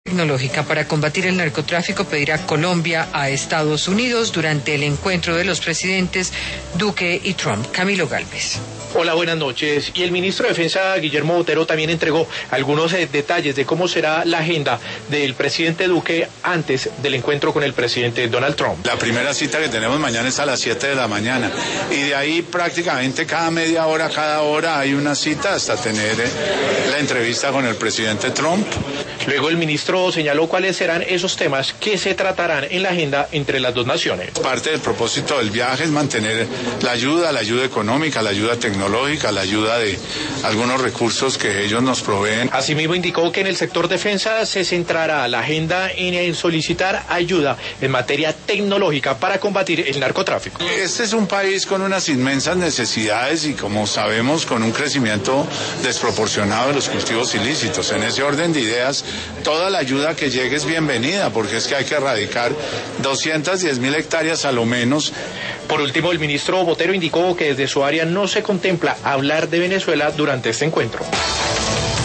Tecnológica para combatir el narcotráfico pedirá Colombia a Estados Unidos durante el encuentro de los presidentes Duque y Trump. Camilo Gálvez. Hola, buenas noches. Y el ministro de Defensa, Guillermo Botero, también entregó algunos detalles de cómo será la agenda del presidente Duque antes del encuentro con el presidente Donald Trump. La primera cita que tenemos mañana es a las 7 de la mañana y de ahí prácticamente cada media hora, cada hora hay una cita hasta tener la entrevista con el presidente Trump. Luego el ministro señaló cuáles serán esos temas que se tratarán en la agenda entre las dos naciones. Parte del propósito del viaje es mantener la ayuda económica, la ayuda tecnológica, la ayuda de algunos recursos que ellos nos proveen. Asimismo indicó que en el sector defensa se centrará la agenda en solicitar ayuda en materia tecnológica para combatir el narcotráfico. Este es un país con unas inmensas necesidades y, como sabemos, con un crecimiento desproporcionado de los cultivos ilícitos. En ese orden de ideas, toda la ayuda que llegue es bienvenida, porque es que hay que erradicar 210.000 hectáreas a lo menos. Por último, el ministro Botero indicó que desde su área no se contempla hablar de Venezuela durante este encuentro.